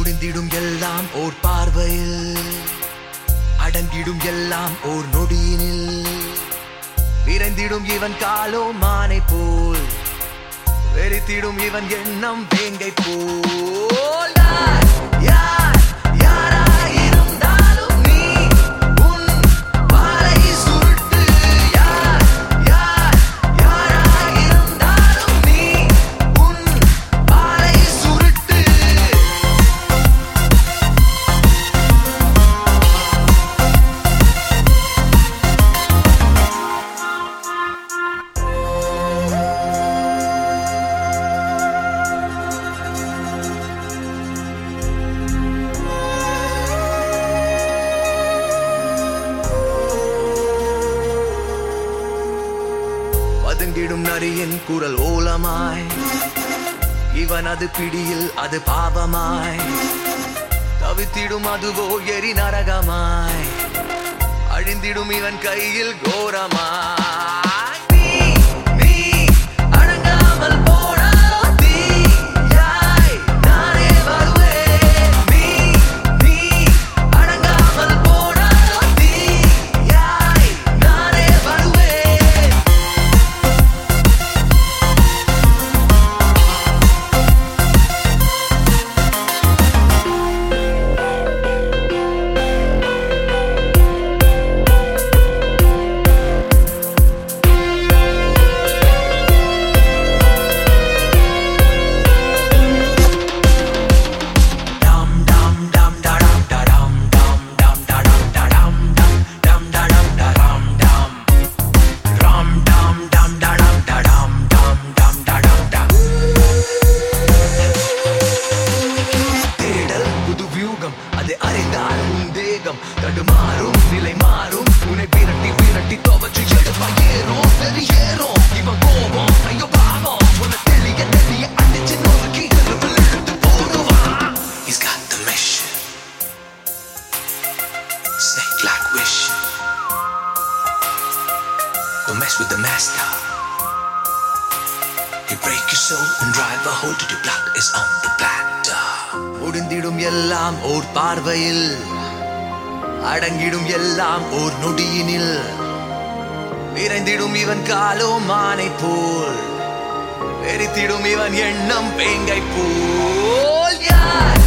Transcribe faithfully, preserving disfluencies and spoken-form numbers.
முடிந்திடும் எல்லாம் ஓர் பார்வையில், அடங்கிடும் எல்லாம் ஓர் நொடியினில். விரைந்திடும் இவன் காலோ மானை போல், வெறித்திடும் இவன் எண்ணம் வேங்கை போல். யார் யாராயிருந்தாலும் நீ உன் வாளை சுருட்டு. யார் யார் யாராயிருந்தாலும் நீ உன் வாளை சுருட்டு. பதுங்கிடும் நரியின் குரல் ஓலமாய், இவன் அது பிடியில் அது பாவமாய். தவித்திடும் அதுவோ எரி நரகமாய், அழிந்திடும் இவன் கையில் கோரமாய். நீ நீ அடங்காமல் போனாலும் தீயாய் நானே வருவேன். நீ நீ அடங்காமல் போனாலும் தீயாய் நானே வருவேன். அதை அறிந்தால் உன் தேகம் தடுமாறும், நிலை மாறும். உன்னை விரட்டி விரட்டி துவச்சு எடுப்பான் ஏறும், வெளியேறும் இவன் கோபம். ஐயோ பாவம், உன்னை தெளிய தெளிய அடிச்சு நோக்கி தெருவில் இழுத்து போடுவான். He's got the mission, snake like wish. Don't mess with the master. He break your soul and drive a hole to the blood is on the platter. முடிந்திடும் எல்லாம் ஓர் பார்வையில், அடங்கிடும் எல்லாம் ஓர் நொடியினில். விரைந்திடும் இவன் காலோ மானை போல், வெறித்திடும் இவன் எண்ணம் வேங்கை போல். யார்